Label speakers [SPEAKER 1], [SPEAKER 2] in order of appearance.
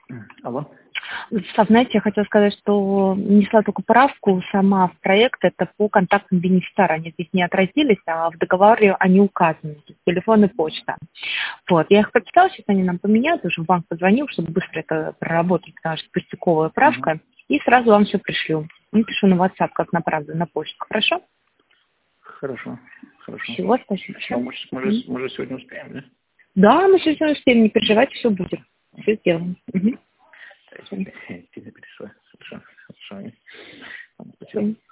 [SPEAKER 1] Алло.
[SPEAKER 2] Вячеслав, знаете, я хотела сказать, что внесла только правку сама в проект, это по контактам бенефициара. Они здесь не отразились, а в договоре они указаны, то есть телефон и почта. Вот, я их прочитала, сейчас они нам поменяют, уже в банк позвонил, чтобы быстро это проработать, потому что пустяковая правка, и сразу вам все пришлю. Напишу на WhatsApp, как направлю, на почту, хорошо?
[SPEAKER 1] Хорошо.
[SPEAKER 2] Всего, спасибо.
[SPEAKER 1] Мы же сегодня успеем, да?
[SPEAKER 2] Да, мы сегодня успеем, не переживайте, все будет. Все сделаем.
[SPEAKER 1] Я сильно переживаю. Хорошо. Спасибо.